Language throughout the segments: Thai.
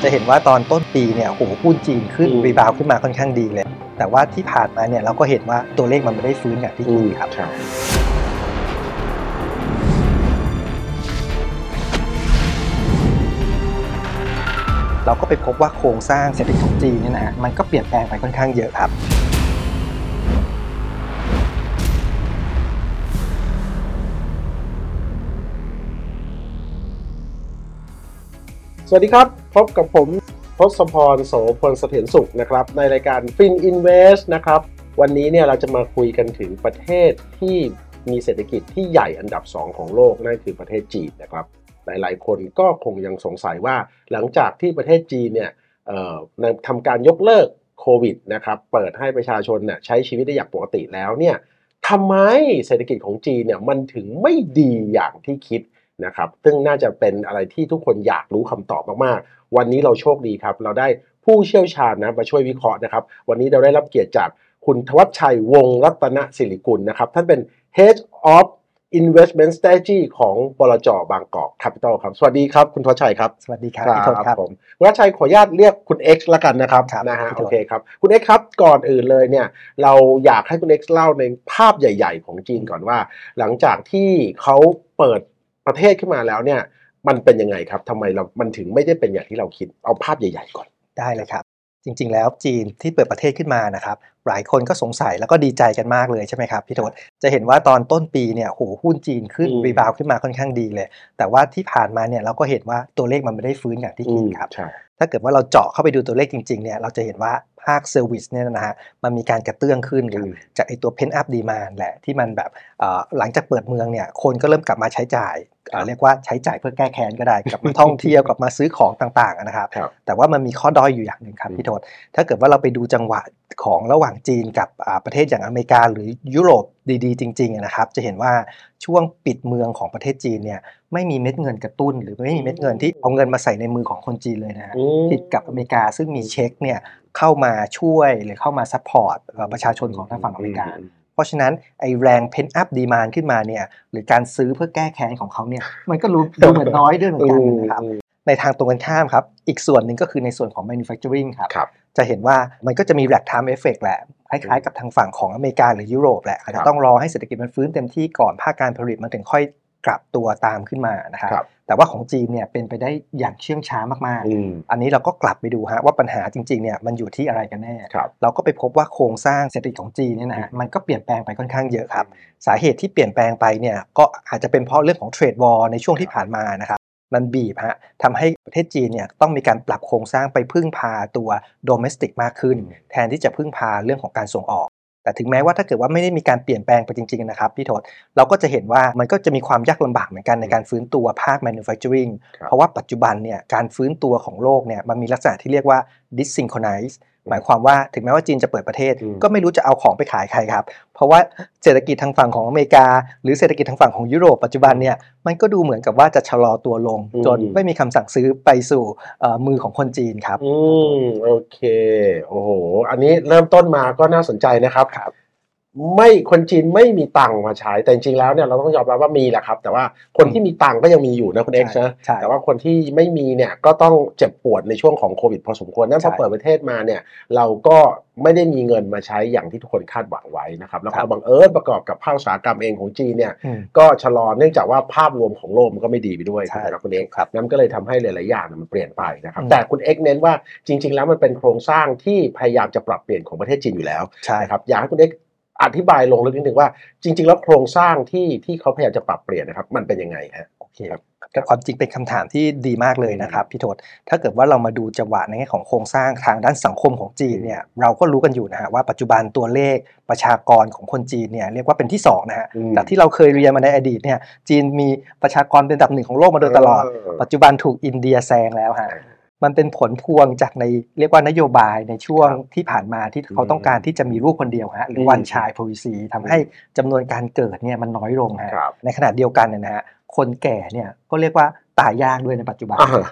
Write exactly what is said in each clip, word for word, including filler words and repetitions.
จะเห็นว่าตอนต้นปีเนี่ยโอ้โหหุ้นจีนขึ้นรีบาวขึ้นมาค่อนข้างดีเลยแต่ว่าที่ผ่านมาเนี่ยเราก็เห็นว่าตัวเลขมันไม่ได้ฟื้นอย่างที่คิดครับเราก็ไปพบว่าโครงสร้างเศรษฐกิจของจีนเนี่ยนะฮะมันก็เปลี่ยนแปลงไปค่อนข้างเยอะครับสวัสดีครับพบกับผมทศพรโสพลเสถียรสุขนะครับในรายการ Fin Invest นะครับวันนี้เนี่ยเราจะมาคุยกันถึงประเทศที่มีเศรษฐกิจที่ใหญ่อันดับสองของโลกนั่นคือประเทศจีนนะครับหลายๆคนก็คงยังสงสัยว่าหลังจากที่ประเทศจีนเนี่ยเอ่อทำการยกเลิกโควิดนะครับเปิดให้ประชาชนเนี่ยใช้ชีวิตได้อย่างปกติแล้วเนี่ยทำไมเศรษฐกิจของจีนเนี่ยมันถึงไม่ดีอย่างที่คิดนะครับซึ่งน่าจะเป็นอะไรที่ทุกคนอยากรู้คำตอบมากๆวันนี้เราโชคดีครับเราได้ผู้เชี่ยวชาญนะมาช่วยวิเคราะห์นะครับวันนี้เราได้รับเกียรติจากคุณธวัชชัยวงศ์รัตนศิริกุลนะครับท่านเป็น Head of Investment Strategy ของบลจ.บางกอก Capital ครับสวัสดีครับคุณธวัชชัยครับสวัสดีครับพี่ทศครับผมคุณธวัชชัยขออนุญาตเรียกคุณ X ละกันนะครับนะฮะโอเคครับคุณ X ครับก่อนอื่นเลยเนี่ยเราอยากให้คุณ X เล่าในภาพใหญ่ๆของจีนก่อนว่าหลังจากที่เขาเปิดประเทศขึ้นมาแล้วเนี่ยมันเป็นยังไงครับทำไมเรามันถึงไม่ได้เป็นอย่างที่เราคิดเอาภาพใหญ่ๆก่อนได้เลยครับจริงๆแล้วจีนที่เปิดประเทศขึ้นมานะครับหลายคนก็สงสัยแล้วก็ดีใจกันมากเลยใช่ไหมครับพี่ทศจะเห็นว่าตอนต้นปีเนี่ยโหหุ้นจีนขึ้นรีบาวขึ้นมาค่อนข้างดีเลยแต่ว่าที่ผ่านมาเนี่ยเราก็เห็นว่าตัวเลขมันไม่ได้ฟื้นอย่างที่คิดครับถ้าเกิดว่าเราเจาะเข้าไปดูตัวเลขจริงๆเนี่ยเราจะเห็นว่าภาคเซอร์วิสเนี่ยนะฮะมันมีการกระเตื้องขึ้นครับจากไอตัวเพนท์อัพดีมานด์แหละที่มันแบบหลังจากเปิดเมืองเนี่ยคนก็เริ่มกลับมาใช้จ่ายเรียกว่าใช้จ่ายเพื่อแก้แค้นก็ได้กลับมาท่องเที่ยวกลับมาซื้อของต่างๆนะครับแต่ว่ามันมีข้อด้อยอยู่อย่างหนึ่งครับพี่ทศถ้าเกิดว่าเราไปดูจังหวะของระหว่างจีนกับประเทศอย่างอเมริกาหรือยุโรปดีๆจริงๆนะครับจะเห็นว่าช่วงปิดเมืองของประเทศจีนเนี่ยไม่มีเม็ดเงินกระตุ้นหรือไม่มีเม็ดเงินที่เอาเงินมาใส่ในมือของคนจีนเลยนะฮะผิดกับอเมริกาซึ่งมีเช็คเนี่ยเข้ามาช่วยหรือเข้ามาซัพพอร์ตประชาชนของทางฝั่งอเมริกาเพราะฉะนั้นไอ้แรงเพนท์อัพดีมานด์ขึ้นมาเนี่ยหรือการซื้อเพื่อแก้แค้นของเขาเนี่ยมันก็รู้ดูเหมือนน้อยด้วยเหมือนกันนะครับในทางตรงกันข้ามครับอีกส่วนหนึ่งก็คือในส่วนของ manufacturing ครับจะเห็นว่ามันก็จะมี lag time effect แหละคล้ายๆกับทางฝั่งของอเมริกาหรือยุโรปแหละอาจจะต้องรอให้เศรษฐกิจมันฟื้นเต็มที่ก่อนภาคการผลิตมันถึงค่อยกลับตัวตามขึ้นมานะครับแต่ว่าของจีนเนี่ยเป็นไปได้อย่างเชื่องช้ามากๆอันนี้เราก็กลับไปดูฮะว่าปัญหาจริงๆเนี่ยมันอยู่ที่อะไรกันแน่เราก็ไปพบว่าโครงสร้างเศรษฐกิจของจีนเนี่ยนะฮะมันก็เปลี่ยนแปลงไปค่อนข้างเยอะครับสาเหตุที่เปลี่ยนแปลงไปเนี่ยก็อาจจะเป็นเพราะเรื่องของเทรดวอร์ในช่วงที่ผ่านมานะครับมันบีบฮะทำให้ประเทศจีนเนี่ยต้องมีการปรับโครงสร้างไปพึ่งพาตัวโดเมสติกมากขึ้นแทนที่จะพึ่งพาเรื่องของการส่งออกแต่ถึงแม้ว่าถ้าเกิดว่าไม่ได้มีการเปลี่ยนแปลงไปจริงๆนะครับพี่ทศเราก็จะเห็นว่ามันก็จะมีความยากลำบากเหมือนกันในการฟื้นตัวภาค manufacturing เพราะว่าปัจจุบันเนี่ยการฟื้นตัวของโลกเนี่ยมันมีลักษณะที่เรียกว่า dysynchronized หมายความว่าถึงแม้ว่าจีนจะเปิดประเทศก็ไม่รู้จะเอาของไปขายใครครับเพราะว่าเศรษฐกิจทางฝั่งของอเมริกาหรือเศรษฐกิจทางฝั่งของยุโรปปัจจุบันเนี่ยมันก็ดูเหมือนกับว่าจะชะลอตัวลงจนไม่มีคำสั่งซื้อไปสู่มือของคนจีนครับอืมโอเคโอ้โหอันนี้เริ่มต้นมาก็น่าสนใจนะครับไม่คนจีนไม่มีตังค์มาใช้แต่จริงๆแล้วเนี่ยเราต้องยอมรับว่ามีแหละครับแต่ว่าคนที่มีตังค์ก็ยังมีอยู่นะคุณเอ็กซ์นะแต่ว่าคนที่ไม่มีเนี่ยก็ต้องเจ็บปวดในช่วงของโควิดพอสมควรนั่นพอเปิดประเทศมาเนี่ยเราก็ไม่ได้มีเงินมาใช้อย่างที่ทุกคนคาดหวังไว้นะครับแล้วก็บังเอิญประกอบกับภาคอุตสาหกรรมเองของจีนเนี่ยก็ชะลอเนื่องจากว่าภาพรวมของโลกมันก็ไม่ดีไปด้วยนะครับคุณเอ็กซ์นั่นก็เลยทำให้หลายๆอย่างมันเปลี่ยนไปนะครับแต่คุณเอ็กซ์เน้นว่าจริงๆแล้วมันเป็นโครงสร้างที่พยายามจะปรับเปลี่ยนของประเทศจีนอยู่แล้วนะครับอยากให้คุณเอ็กซ์อธิบายลงลึกนิดนึงว่าจริงๆแล้วโครงสร้างที่ที่เขาพยายามจะปรับเปลี่ยนนะครับมันเป็นยังไงฮะโอเคครับแต่ความจริงเป็นคำถามที่ดีมากเลยนะครับพี่ทศถ้าเกิดว่าเรามาดูจังหวะในแง่ของโครงสร้างทางด้านสังคมของจีนเนี่ยเราก็รู้กันอยู่นะฮะว่าปัจจุบันตัวเลขประชากรของคนจีนเนี่ยเรียกว่าเป็นที่สองนะฮะจากที่เราเคยเรียนมาในอดีตเนี่ยจีนมีประชากรเป็นอันดับหนึ่งของโลกมาโดยตลอดปัจจุบันถูกอินเดียแซงแล้วฮะมันเป็นผลพวงจากในเรียกว่านโยบายในช่วงที่ผ่านมาที่เขาต้องการที่จะมีลูกคนเดียวฮะหรือ one child policy ทำให้จำนวนการเกิดเนี่ยมันน้อยลงฮะในขณะเดียวกันเนี่ยนะฮะคนแก่เนี่ยก็เรียกว่าตายยากด้วยในปัจจุบัน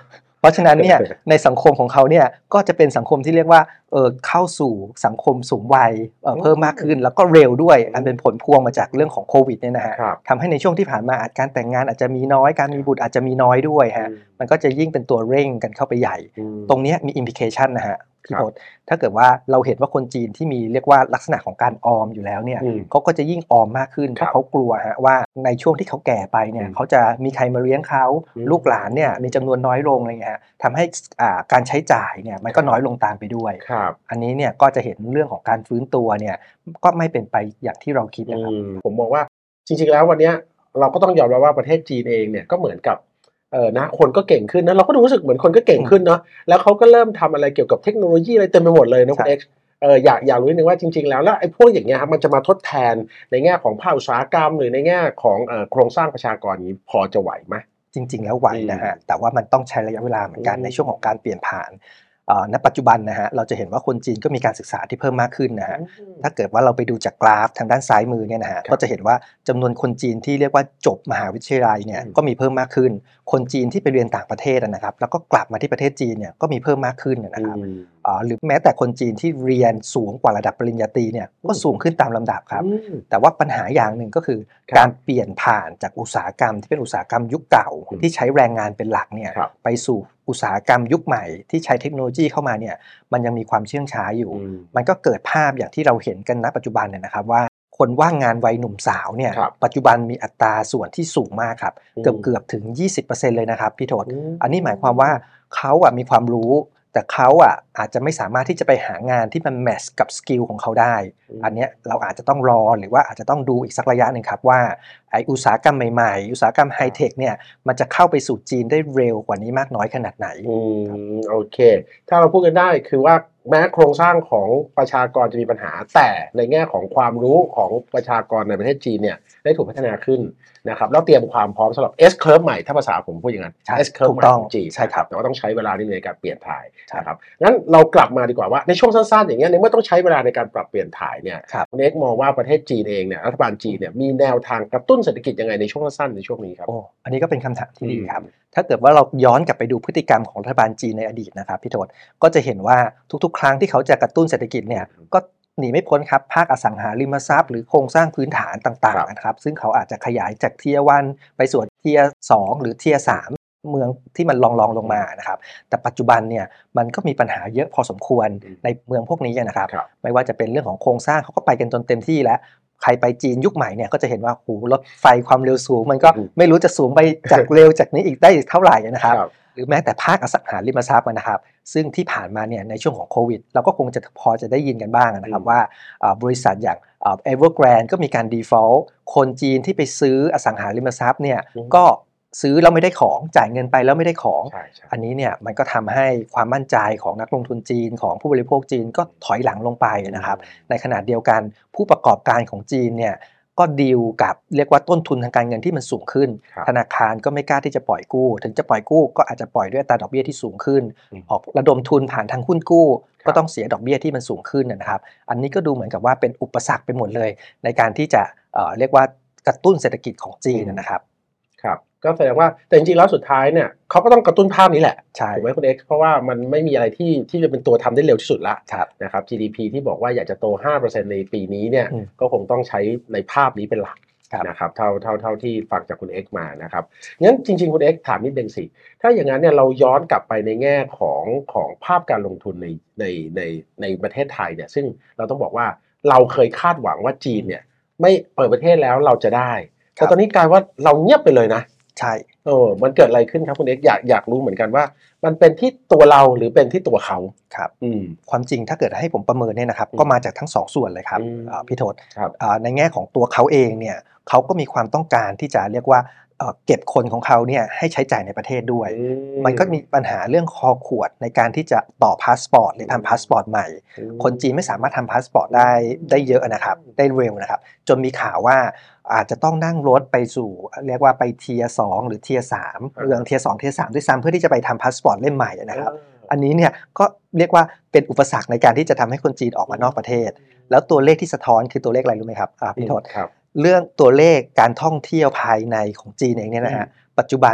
ราะฉะนั้นเนี่ยในสังคมของเขาเนี่ยก็จะเป็นสังคมที่เรียกว่าเออเข้าสู่สังคมสูงวัยเอ่อเพิ่มมากขึ้นแล้วก็เร็วด้วยอันเป็นผลพวงมาจากเรื่องของโควิดเนี่ยนะฮะทำให้ในช่วงที่ผ่านมาอาจการแต่งงานอาจจะมีน้อยการมีบุตรอาจจะมีน้อยด้วยฮะมันก็จะยิ่งเป็นตัวเร่งกันเข้าไปใหญ่ตรงนี้มีอิมพิเคชันนะฮะพี่พศถ้าเกิดว่าเราเห็นว่าคนจีนที่มีเรียกว่าลักษณะของการออมอยู่แล้วเนี่ยเขาก็จะยิ่งออมมากขึ้นเพราะเขากลัวฮะว่าในช่วงที่เขาแก่ไปเนี่ยเขาจะมีใครมาเลี้ยงเขาลูกหลานเนี่ยมีจำนวนน้อยลงอะไรเงี้ยทำให้การใช้จ่ายเนี่ยมันก็น้อยลงตามไปด้วยอันนี้เนี่ยก็จะเห็นเรื่องของการฟื้นตัวเนี่ยก็ไม่เป็นไปอย่างที่เราคิดนะครับผมมองว่าจริงๆแล้ววันนี้เราก็ต้องยอมรับว่าประเทศจีนเองเนี่ยก็เหมือนกับเออนะคนก็เก่งขึ้นนะเราก็รู้สึกเหมือนคนก็เก่งขึ้นเนาะแล้วเขาก็เริ่มทำอะไรเกี่ยวกับเทคโนโลยีอะไรเต็มไปหมดเลยนะคุณเอ็กซ์เอออยากอยากรู้นิดนึงว่าจริงๆแล้วแล้วไอ้พวกอย่างเงี้ยครับมันจะมาทดแทนในแง่ของภาคอุตสาหกรรมหรือในแง่ของเอ่อโครงสร้างประชากรนี้พอจะไหวไหมจริงๆแล้วไหวนะฮะแต่ว่ามันต้องใช้ระยะเวลาเหมือนกันในช่วงของการเปลี่ยนผ่านณปัจจุบันนะฮะเราจะเห็นว่าคนจีนก็มีการศึกษาที่เพิ่มมากขึ้นนะฮะถ้าเกิดว่าเราไปดูจากกราฟทางด้านซ้ายมือเนี่ยนะฮะก็จะเห็นว่าจำนวนคนจีนที่เรียกว่าจบมหาวิทยาลัยเนี่ยก็มีเพิ่มมากขึ้นคนจีนที่ไปเรียนต่างประเทศนะครับแล้วก็กลับมาที่ประเทศจีนเนี่ยก็มีเพิ่มมากขึ้นนะครับหรือแม้แต่คนจีนที่เรียนสูงกว่าระดับปริญญาตรีเนี่ยก็สูงขึ้นตามลำดับครับแต่ว่าปัญหาอย่างหนึ่งก็คือการเปลี่ยนผ่านจากอุตสาหกรรมที่เป็นอุตสาหกรรมยุคเก่าที่ใช้แรงงานเป็นหลักเนี่ยไปสู่อุตสาหกรรมยุคใหม่ที่ใช้เทคโนโลยีเข้ามาเนี่ยมันยังมีความเชื่องช้าอยู่มันก็เกิดภาพอย่างที่เราเห็นกันณปัจจุบันเนี่ยนะครับว่าคนว่างงานวัยหนุ่มสาวเนี่ยปัจจุบันมีอัตราส่วนที่สูงมากครับเกือบเกือบถึง ยี่สิบเปอร์เซ็นต์ เลยนะครับพี่โทษอันนี้หมายความว่าเขาอ่ะมีความรู้แต่เขาอ่ะอาจจะไม่สามารถที่จะไปหางานที่มันแมทช์กับสกิลของเขาได้อันนี้เราอาจจะต้องรอหรือว่าอาจจะต้องดูอีกสักระยะหนึ่งครับว่าไออุตสาหกรรมใหม่ๆอุตสาหกรรมไฮเทคเนี่ยมันจะเข้าไปสู่จีนได้เร็วกว่านี้มากน้อยขนาดไหนอืมโอเคถ้าเราพูดกันได้คือว่าแม้โครงสร้างของประชากรจะมีปัญหาแต่ในแง่ของความรู้ของประชากรในประเทศจีนเนี่ยได้ถูกพัฒนาขึ้นนะครับแล้วเตรียมความพร้อมสำหรับ S curve ใหม่ถ้าภาษาผมพูดอย่างนั้น S curve ใหม่ของจีนใช่ครับแต่ว่าต้องใช้เวลาในการเปลี่ยนถ่ายนะครับงั้นเรากลับมาดีกว่าว่าในช่วงสั้นๆอย่างเงี้ยในเมื่อต้องใช้เวลาในการปรับเปลี่ยนถ่ายเนี่ยคุณเอกมองว่าประเทศจีนเองเนี่ยรัฐบาลจีนเนี่ยมีแนวทางกระตุ้นเศรษฐกิจยังไงในช่วงสั้นๆในช่วงนี้ครับโอ้อันนี้ก็เป็นคำถามที่ดีครับถ้าเกิดว่าเราย้อนกลับไปดูพฤติกรรมของรัฐบาลจีนในอดีตนะครับพี่โทษก็จะเห็นว่าทุกๆครั้งที่เขาจะกระตุ้นเศรษฐกิจเนี่ยก็หนีไม่พ้นครับภาคอสังหาริมทรัพย์หรือโครงสร้างพื้นฐานต่างๆนะครับซึ่งเขาอาจจะขยายจากเทียร์วันไปสู่เทียร์สองหรือเทียร์สามเมืองที่มันลองๆลงมานะครับแต่ปัจจุบันเนี่ยมันก็มีปัญหาเยอะพอสมควรในเมืองพวกนี้นะครับไม่ว่าจะเป็นเรื่องของโครงสร้างเขาก็ไปกันจนเต็มที่แล้วใครไปจีนยุคใหม่เนี่ยก็จะเห็นว่าโหรถไฟความเร็วสูงมันก็ไม่รู้จะสูงไปจากเร็วจากนี้อีกได้อีกเท่าไหร่นะครับหรือแม้แต่ภาคอสังหาริมทรัพย์นะครับซึ่งที่ผ่านมาเนี่ยในช่วงของโควิดเราก็คงจะพอจะได้ยินกันบ้างนะครับว่าบริษัทอย่าง Evergrande ก็มีการ default คนจีนที่ไปซื้ออสังหาริมทรัพย์เนี่ยก็ซื้อแล้วไม่ได้ของจ่ายเงินไปแล้วไม่ได้ของอันนี้เนี่ยมันก็ทำให้ความมั่นใจของนักลงทุนจีนของผู้บริโภคจีนก็ถอยหลังลงไปนะครับในขณะเดียวกันผู้ประกอบการของจีนเนี่ยก็ดีลกับเรียกว่าต้นทุนทางการเงินที่มันสูงขึ้นธนาคารก็ไม่กล้าที่จะปล่อยกู้ถึงจะปล่อยกู้ก็อาจจะปล่อยด้วยอัตราดอกเบี้ยที่สูงขึ้นออกระดมทุนผ่านทางหุ้นกู้ก็ต้องเสียดอกเบี้ยที่มันสูงขึ้นนะครับอันนี้ก็ดูเหมือนกับว่าเป็นอุปสรรคไปหมดเลยในการที่จะเอ่อเรียกว่ากระตุ้นเศรษฐกิจของจีนนะครับครับก็แสดงว่าแต่จริงๆแล้วสุดท้ายเนี่ยเขาก็ต้องกระตุ้นภาพนี้แหละถูกไหมคุณเอ็กซ์เพราะว่ามันไม่มีอะไรที่ที่จะเป็นตัวทำได้เร็วที่สุดละนะครับ จี ดี พี ที่บอกว่าอยากจะโต ห้าเปอร์เซ็นต์ ในปีนี้เนี่ยก็คงต้องใช้ในภาพนี้เป็นหลักนะครับเท่าเท่าเท่าที่ฟังจากคุณเอ็กซ์มานะครับงั้นจริงๆคุณเอ็กซ์ถามนิดนึงสิถ้าอย่างนั้นเนี่ยเราย้อนกลับไปในแง่ของของภาพการลงทุนในในในในประเทศไทยเนี่ยซึ่งเราต้องบอกว่าเราเคยคาดหวังว่าจีนเนี่ยไม่เปิดประเทศแล้วเราจะได้แต่ตอนนี้กลายว่าเราเงียบไปเลยนะใช่เออมันเกิดอะไรขึ้นครับคุณเอกอยากอยากรู้เหมือนกันว่ามันเป็นที่ตัวเราหรือเป็นที่ตัวเขาครับอืมความจริงถ้าเกิดให้ผมประเมินเนี่ยนะครับก็มาจากทั้งสองส่วนเลยครับพี่โทษในแง่ของตัวเขาเองเนี่ยเขาก็มีความต้องการที่จะเรียกว่าเก็บคนของเขาเนี่ยให้ใช้จ่ายในประเทศด้วยมันก็มีปัญหาเรื่องคอขวดในการที่จะต่อพาสปอร์ตหรือทำพาสปอร์ตใหม่คนจีนไม่สามารถทำพาสปอร์ตได้ได้เยอะนะครับได้เร็วนะครับจนมีข่าวว่าอาจจะต้องนั่งรถไปสู่เรียกว่าไปเทียร์สองหรือเทียร์สามเมืองเทียร์สองเทียร์สามด้วยซ้ำเพื่อที่จะไปทำพาสปอร์ตเล่มใหม่นะครับอันนี้เนี่ยก็เรียกว่าเป็นอุปสรรคในการที่จะทำให้คนจีนออกมานอกประเทศแล้วตัวเลขที่สะท้อนคือตัวเลขอะไรรู้ไหมครับอ่าพี่โทษเรื่องตัวเลขการท่องเที่ยวภายในของจีนเองเนี่ยนะฮะปัจจุบันเนี่ย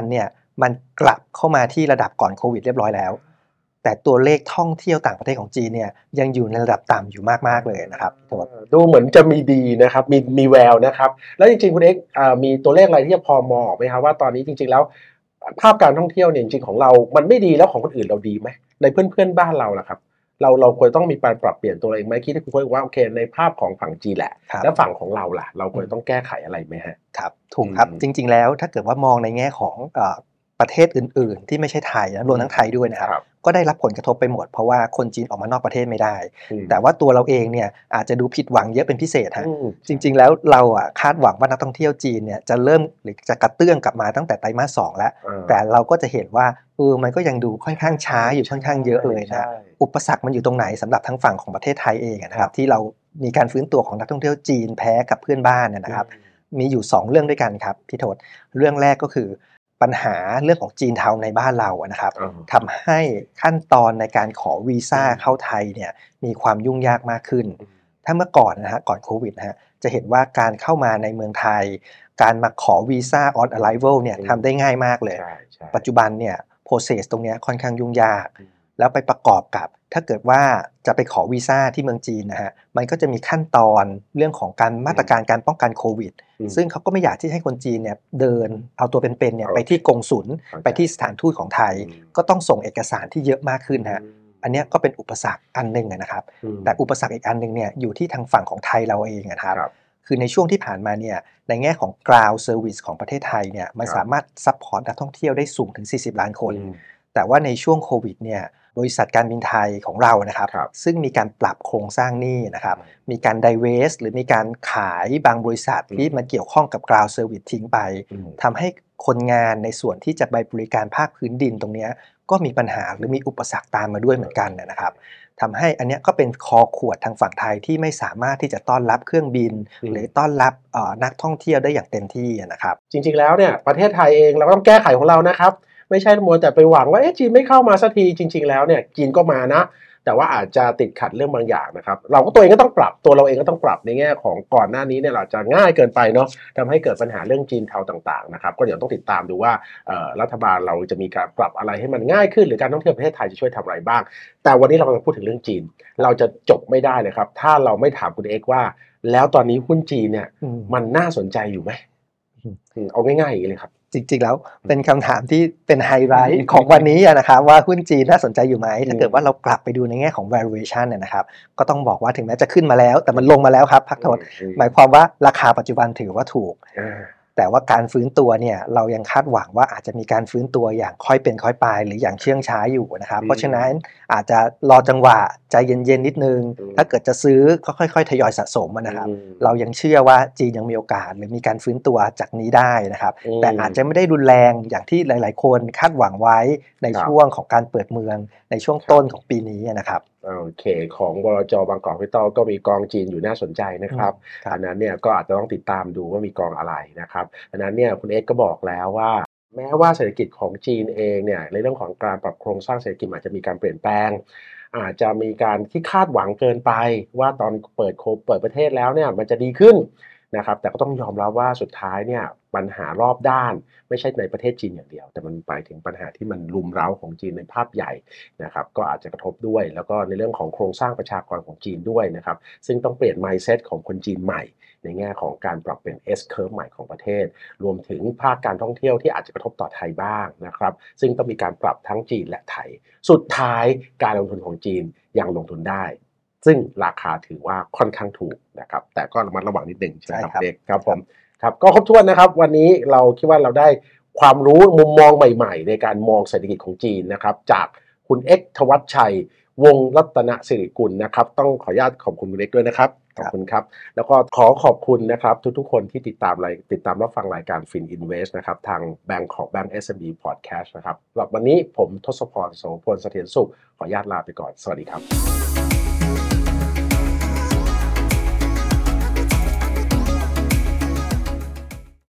มันกลับเข้ามาที่ระดับก่อนโควิดเรียบร้อยแล้วแต่ตัวเลขท่องเที่ยวต่างประเทศของจีนเนี่ยยังอยู่ในระดับต่ำอยู่มากๆเลยนะครับดูเหมือนจะมีดีนะครับมีมีแววนะครับแล้วจริงๆคุณเอ็กซ์มีตัวเลขอะไรที่จะพอมองไหมครับว่าตอนนี้จริงๆแล้วภาพการท่องเที่ยวเนี่ยจริงๆของเรามันไม่ดีแล้วของคนอื่นเราดีไหมในเพื่อนๆบ้านเราล่ะครับเราเราควรต้องมีการปรับเปลี่ยนตัวเองไหมคิดที่คุณพูดว่าโอเคในภาพของฝั่งจีนแหละแล้วฝั่งของเราล่ะเราควรต้องแก้ไขอะไรไหมฮะครับถูกครับจริงๆแล้วถ้าเกิดว่ามองในแง่ของประเทศอื่นๆที่ไม่ใช่ไทยนะรวมทั้งไทยด้วยนะครับก็ได้รับผลกระทบไปหมดเพราะว่าคนจีนออกมานอกประเทศไม่ได้แต่ว่าตัวเราเองเนี่ยอาจจะดูผิดหวังเยอะเป็นพิเศษฮะจริงๆแล้วเราอ่ะคาดหวังว่านักท่องเที่ยวจีนเนี่ยจะเริ่มหรือจะกระเตื้องกลับมาตั้งแต่ไตรมาสสองแล้วแต่เราก็จะเห็นว่าเออมันก็ยังดูค่อนข้างช้าอยู่ค่อนข้างเยอะเลยนะอุปสรรคมันอยู่ตรงไหนสำหรับทั้งฝั่งของประเทศไทยเองนะครับที่เรามีการฟื้นตัวของนักท่องเที่ยวจีนแพ้กับเพื่อนบ้านนะครับมีอยู่สองเรื่องด้วยกันครับพี่โทษเรื่องแรกก็คือปัญหาเรื่องของจีนเทาในบ้านเรานะครับทำให้ขั้นตอนในการขอวีซ่าเข้าไทยเนี่ยมีความยุ่งยากมากขึ้นถ้าเมื่อก่อนนะฮะก่อนโควิดนะฮะจะเห็นว่าการเข้ามาในเมืองไทยการมาขอวีซ่า on arrival เนี่ยทำได้ง่ายมากเลยปัจจุบันเนี่ย process ตรงนี้ค่อนข้างยุ่งยากแล้วไปประกอบกับถ้าเกิดว่าจะไปขอวีซ่าที่เมืองจีนนะฮะมันก็จะมีขั้นตอนเรื่องของการมาตรการการป้องกันโควิดซึ่งเขาก็ไม่อยากที่ให้คนจีนเนี่ยเดินเอาตัวเป็นๆเนี่ยไปที่กงสุลไปที่สถานทูตของไทยก็ต้องส่งเอกสารที่เยอะมากขึ้นฮะอันนี้ก็เป็นอุปสรรคอันนึงนะครับแต่อุปสรรคอีกอันนึงเนี่ยอยู่ที่ทางฝั่งของไทยเราเองนะครับคือในช่วงที่ผ่านมาเนี่ยในแง่ของ ground service ของประเทศไทยเนี่ยมันสามารถซัพพอร์ตนักท่องเที่ยวได้สูงถึงสี่สิบล้านคนแต่ว่าในช่วงโควิดเนี่ยบริษัทการบินไทยของเรานะครับซึ่งมีการปรับโครงสร้างหนี้นะครับมีการ divest หรือมีการขายบางบริษัทที่มันเกี่ยวข้องกับ ground service ทิ้งไปทำให้คนงานในส่วนที่จะไปบริการภาคพื้นดินตรงนี้ก็มีปัญหาหรือมีอุปสรรคตามมาด้วยเหมือนกันนะครับทำให้อันนี้ก็เป็นคอขวดทางฝั่งไทยที่ไม่สามารถที่จะต้อนรับเครื่องบินหรือต้อนรับนักท่องเที่ยวได้อย่างเต็มที่นะครับจริงๆแล้วเนี่ยประเทศไทยเองเราต้องแก้ไขของเรานะครับไม่ใช่มัวแต่ไปหวังว่าเอ๊ะจีนไม่เข้ามาสักทีจริงๆแล้วเนี่ยจีนก็มานะแต่ว่าอาจจะติดขัดเรื่องบางอย่างนะครับเราก็ตัวเองก็ต้องปรับตัวเราเองก็ต้องปรับในแง่ของก่อนหน้านี้เนี่ยเราจะง่ายเกินไปเนาะทำให้เกิดปัญหาเรื่องจีนเทาต่างๆนะครับก็เดี๋ยวต้องติดตามดูว่ารัฐบาลเราจะมีการปรับอะไรให้มันง่ายขึ้นหรือการท่องเที่ยวประเทศไทยจะช่วยทำอะไรบ้างแต่วันนี้เรากำลังพูดถึงเรื่องจีนเราจะจบไม่ได้เลยครับถ้าเราไม่ถามคุณเอกว่าแล้วตอนนี้หุ้นจีนเนี่ยมันน่าสนใจอยู่ไหมเอาง่ายๆเลยครับจริงๆแล้วเป็นคำถามที่เป็นไฮไลท์ของวันนี้นะครับว่าหุ้นจีนน่าสนใจอยู่ไหมถ้าเกิดว่าเรากลับไปดูในแง่ของ valuation เนี่ยนะครับก็ต้องบอกว่าถึงแม้จะขึ้นมาแล้วแต่มันลงมาแล้วครับพักโทษหมายความว่าราคาปัจจุบันถือว่าถูกแต่ว่าการฟื้นตัวเนี่ยเรายังคาดหวังว่าอาจจะมีการฟื้นตัวอย่างค่อยเป็นค่อยไปหรืออย่างเชื่องช้าอยู่นะครับเพราะฉะนั้นอาจจะรอจังหวะใจเย็นๆนิดนึงถ้าเกิดจะซื้อก็ค่อยๆทยอยสะสมนะครับเรายังเชื่อว่าจีนยังมีโอกาสหรือมีการฟื้นตัวจากนี้ได้นะครับแต่อาจจะไม่ได้รุนแรงอย่างที่หลายๆคนคาดหวังไว้ในช่วงของการเปิดเมืองในช่วงต้นของปีนี้นะครับโอเคของบลจ.บางกอกพิทอลก็มีกองจีนอยู่น่าสนใจนะครับอันนั้นเนี่ยก็อาจจะต้องติดตามดูว่ามีกองอะไรนะครับอันนั้นเนี่ยคุณเอกก็บอกแล้วว่าแม้ว่าเศรษฐกิจของจีนเองเนี่ยในเรื่องของการปรับโครงสร้างเศรษฐกิจอาจจะมีการเปลี่ยนแปลงอาจจะมีการที่คาดหวังเกินไปว่าตอนเปิดโคเปิดประเทศแล้วเนี่ยมันจะดีขึ้นนะครับแต่ก็ต้องยอมรับว่าสุดท้ายเนี่ยปัญหารอบด้านไม่ใช่ในประเทศจีนอย่างเดียวแต่มันไปถึงปัญหาที่มันรุมเร้าของจีนในภาพใหญ่นะครับก็อาจจะกระทบด้วยแล้วก็ในเรื่องของโครงสร้างประชากรของจีนด้วยนะครับซึ่งต้องเปลี่ยน mindset ของคนจีนใหม่ในแง่ของการปรับเป็น S curve ใหม่ของประเทศรวมถึงภาคการท่องเที่ยวที่อาจจะกระทบต่อไทยบ้างนะครับซึ่งต้องมีการปรับทั้งจีนและไทยสุดท้ายการลงทุนของจีนยังลงทุนได้ซึ่งราคาถือว่าค่อนข้างถูกนะครับแต่ก็ระมัดระวังนิดหนึ่งใช่ไหมครับเด็กครับผมครับก็ครบถ้วนนะครับวันนี้เราคิดว่าเราได้ความรู้มุมมองใหม่ๆในการมองเศรษฐกิจของจีนนะครับจากคุณเอ็กซ์ธวัชชัยวงศ์รัตนสิริกุลนะครับต้องขออนุญาตขอบคุณคุณเอ็กซ์ด้วยนะครับขอบคุณครับแล้วก็ขอขอบคุณนะครับทุกๆคนที่ติดตามรายติดตามรับฟังรายการ FinInvest นะครับทาง Bangkok Bank เอส เอ็ม อี Podcast นะครับสำหรับวันนี้ผมทศพร โสพลเสถียรสุขขออนุญาตลาไปก่อนสวัสดีครับ